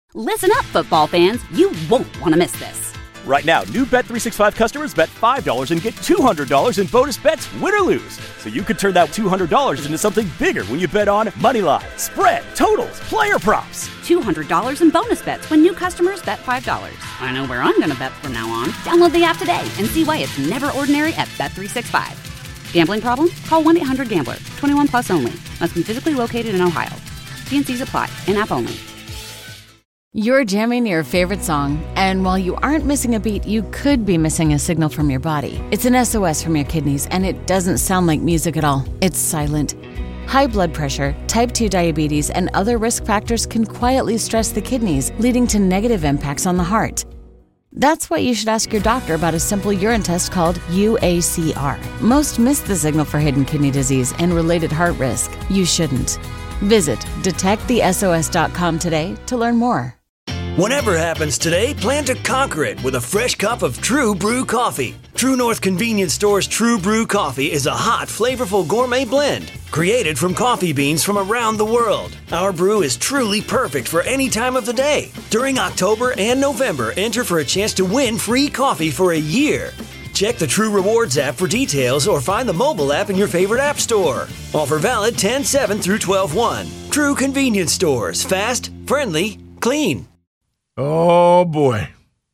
Listen up, football fans. You won't want to miss this. Right now, new Bet365 customers bet $5 and get $200 in bonus bets, win or lose. So you could turn that $200 into something bigger when you bet on moneyline, spread, totals, player props. $200 in bonus bets when new customers bet $5. I know where I'm going to bet from now on. Download the app today and see why it's never ordinary at Bet365. Gambling problem? Call 1-800-GAMBLER. 21 plus only. Must be physically located in Ohio. T&Cs apply. In-app only. You're jamming your favorite song, and while you aren't missing a beat, you could be missing a signal from your body. It's an SOS from your kidneys, and it doesn't sound like music at all. It's silent. High blood pressure, type 2 diabetes, and other risk factors can quietly stress the kidneys, leading to negative impacts on the heart. That's why you should ask your doctor about a simple urine test called UACR. Most miss the signal for hidden kidney disease and related heart risk. You shouldn't. Visit detectthesos.com today to learn more. Whatever happens today, plan to conquer it with a fresh cup of True Brew coffee. True North Convenience Store's True Brew coffee is a hot, flavorful gourmet blend created from coffee beans from around the world. Our brew is truly perfect for any time of the day. During October and November, enter for a chance to win free coffee for a year. Check the True Rewards app for details or find the mobile app in your favorite app store. Offer valid 10/7 through 12/1. True Convenience Stores. Fast, friendly, clean. Oh, boy.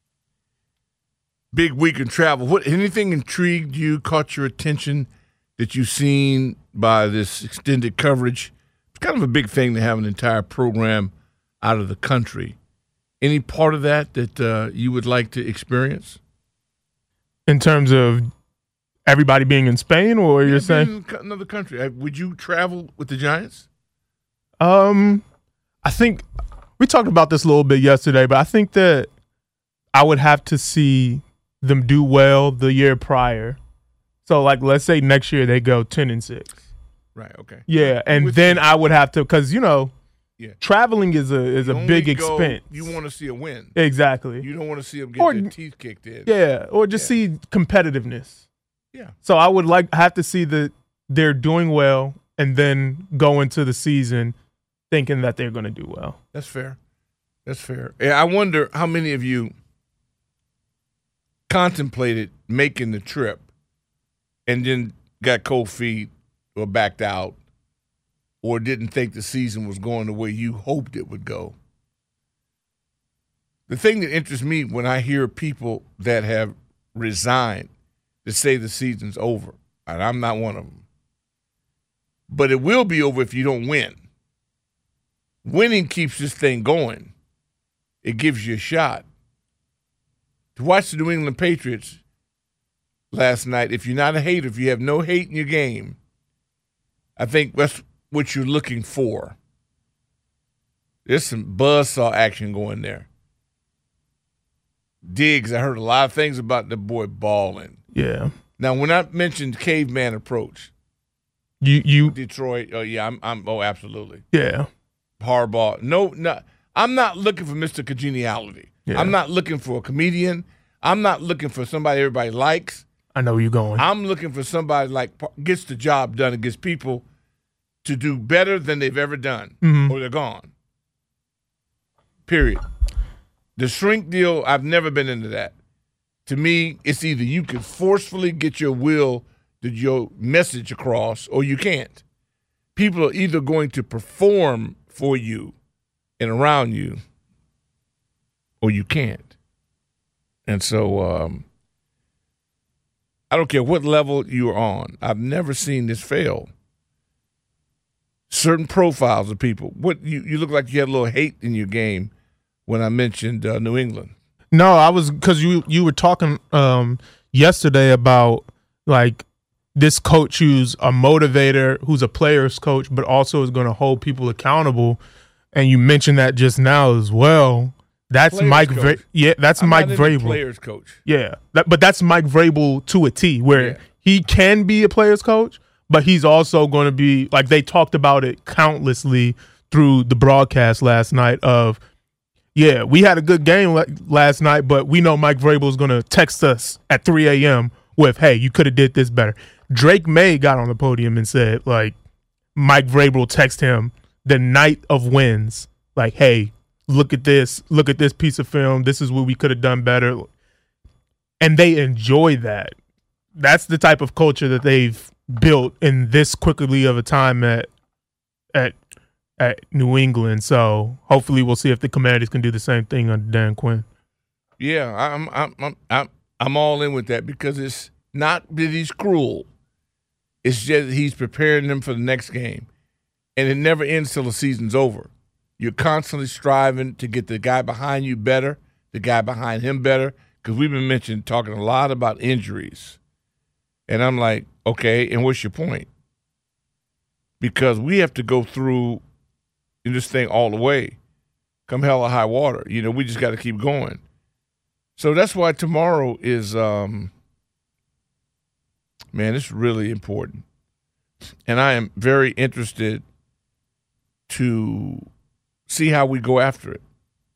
Big week in travel. Anything intrigued you, caught your attention that you've seen by this extended coverage? It's kind of a big thing to have an entire program out of the country. Any part of that you would like to experience? In terms of everybody being in Spain, or you're saying? Another country. Would you travel with the Giants? I think we talked about this a little bit yesterday, but I think that I would have to see them do well the year prior. So, like, let's say next year they go 10-6. Right. Okay. Yeah, and then I would have to, because traveling is a big expense. You want to see a win. Exactly. You don't want to see them get their teeth kicked in. Yeah, or just see competitiveness. Yeah. So I would have to see that they're doing well, and then go into the season thinking that they're going to do well. That's fair. That's fair. I wonder how many of you contemplated making the trip and then got cold feet or backed out or didn't think the season was going the way you hoped it would go. The thing that interests me when I hear people that have resigned to say the season's over, and I'm not one of them, but it will be over if you don't win. Winning keeps this thing going. It gives you a shot. To watch the New England Patriots last night, if you're not a hater, if you have no hate in your game, I think that's what you're looking for. There's some buzzsaw action going there. Diggs, I heard a lot of things about the boy balling. Yeah. Now, when I mentioned caveman approach, you Detroit, absolutely. Yeah. Harbaugh. No, I'm not looking for Mr. Congeniality. Yeah. I'm not looking for a comedian. I'm not looking for somebody everybody likes. I know where you're going. I'm looking for somebody gets the job done and gets people to do better than they've ever done, or they're gone. Period. The shrink deal, I've never been into that. To me, it's either you can forcefully get your message across, or you can't. People are either going to perform for you and around you, or you can't. And so I don't care what level you're on. I've never seen this fail. Certain profiles of people. What you look like you had a little hate in your game when I mentioned New England. No, I was, because you were talking yesterday about like this coach who's a motivator, who's a player's coach, but also is going to hold people accountable. And you mentioned that just now as well. That's players Mike. That's Mike Vrabel. Players coach. Yeah, but that's Mike Vrabel to a T, where he can be a player's coach, but he's also going to be, like, they talked about it countlessly through the broadcast last night of, yeah, we had a good game last night, but we know Mike Vrabel is going to text us at 3 a.m. with, hey, you could have did this better. Drake May got on the podium and said, like, Mike Vrabel text him the night of wins, like, hey, look at this piece of film. This is what we could have done better. And they enjoy that. That's the type of culture that they've built in this quickly of a time at New England. So hopefully we'll see if the Commanders can do the same thing under Dan Quinn. Yeah, I'm all in with that because it's not that he's cruel. It's just that he's preparing them for the next game. And it never ends till the season's over. You're constantly striving to get the guy behind you better, the guy behind him better, because we've been talking a lot about injuries. And I'm like, okay, and what's your point? Because we have to go through this thing all the way, come hell or high water. We just got to keep going. So that's why tomorrow is, it's really important. And I am very interested to see how we go after it,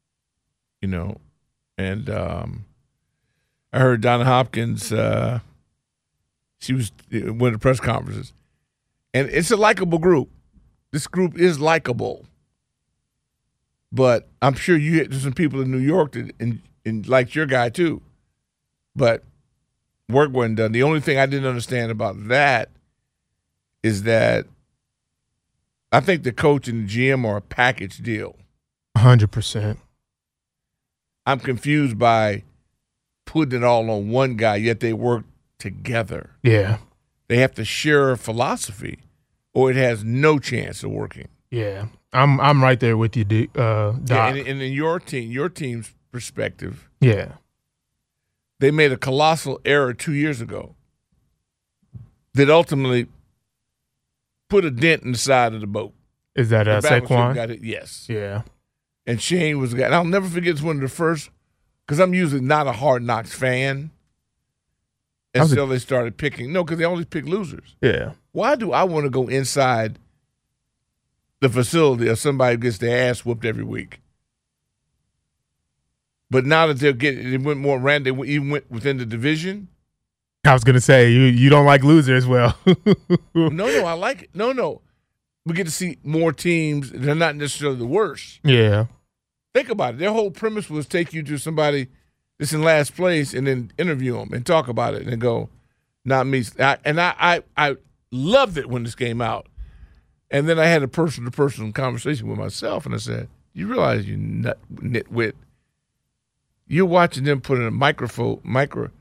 And I heard Donna Hopkins, she was at one of the press conferences, and it's a likable group. This group is likable. But I'm sure there's some people in New York that and liked your guy too. But work wasn't done. The only thing I didn't understand about that is that I think the coach and the GM are a package deal. 100%. I'm confused by putting it all on one guy, yet they work together. Yeah. They have to share a philosophy, or it has no chance of working. Yeah. I'm right there with you, Doc. Yeah, and in your team's perspective, yeah, they made a colossal error 2 years ago that ultimately put a dent in the side of the boat. Is that Saquon? Got it, yes. Yeah. And Shane was – and I'll never forget, it's one of the first – because I'm usually not a Hard Knocks fan until they started picking – no, because they always pick losers. Yeah. Why do I want to go inside the facility of somebody who gets their ass whooped every week? But now that they went more random, they even went within the division. I was going to say, you don't like losers well. No, I like it. No. We get to see more teams. They're not necessarily the worst. Yeah. Think about it. Their whole premise was take you to somebody that's in last place and then interview them and talk about it and go, not me. I loved it when this came out. And then I had a person-to-person conversation with myself, and I said, you realize you nitwit. You're watching them put in a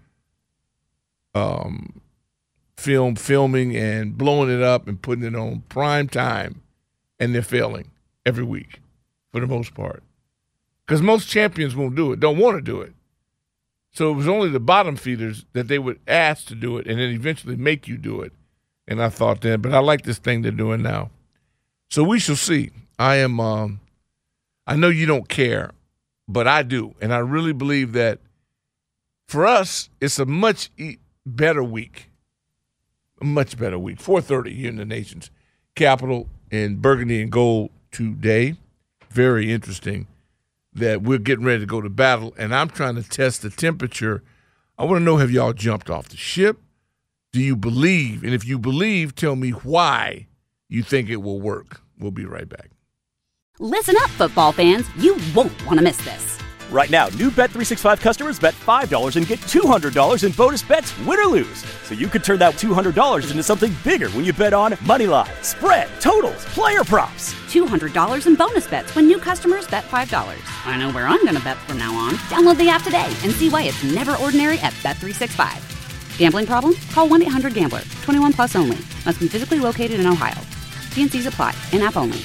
filming and blowing it up and putting it on prime time, and they're failing every week for the most part. Because most champions won't do it, don't want to do it. So it was only the bottom feeders that they would ask to do it and then eventually make you do it. And I thought then, but I like this thing they're doing now. So we shall see. I know you don't care, but I do. And I really believe that for us, it's a much better week. A much better week. 4:30 here in the nation's capital in burgundy and gold today. Very interesting that we're getting ready to go to battle, and I'm trying to test the temperature. I want to know, have y'all jumped off the ship? Do you believe? And if you believe, tell me why you think it will work. We'll be right back. Listen up, football fans. You won't want to miss this. Right now, new Bet365 customers bet $5 and get $200 in bonus bets, win or lose. So you could turn that $200 into something bigger when you bet on Moneyline, spread, totals, player props. $200 in bonus bets when new customers bet $5. I know where I'm going to bet from now on. Download the app today and see why it's never ordinary at Bet365. Gambling problem? Call 1-800-GAMBLER. 21 plus only. Must be physically located in Ohio. T&Cs apply. In-app only.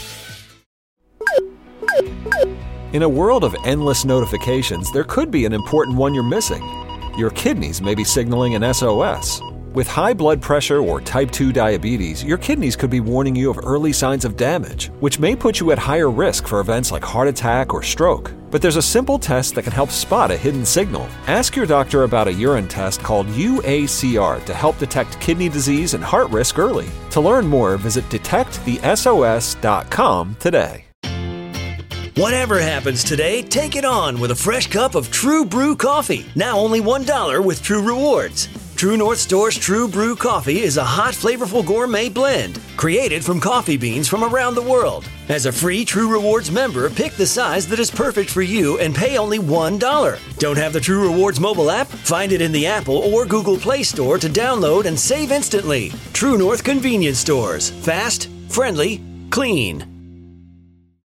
In a world of endless notifications, there could be an important one you're missing. Your kidneys may be signaling an SOS. With high blood pressure or type 2 diabetes, your kidneys could be warning you of early signs of damage, which may put you at higher risk for events like heart attack or stroke. But there's a simple test that can help spot a hidden signal. Ask your doctor about a urine test called UACR to help detect kidney disease and heart risk early. To learn more, visit detectthesos.com today. Whatever happens today, take it on with a fresh cup of True Brew coffee. Now only $1 with True Rewards. True North Store's True Brew Coffee is a hot, flavorful gourmet blend created from coffee beans from around the world. As a free True Rewards member, pick the size that is perfect for you and pay only $1. Don't have the True Rewards mobile app? Find it in the Apple or Google Play Store to download and save instantly. True North Convenience Stores. Fast, friendly, clean.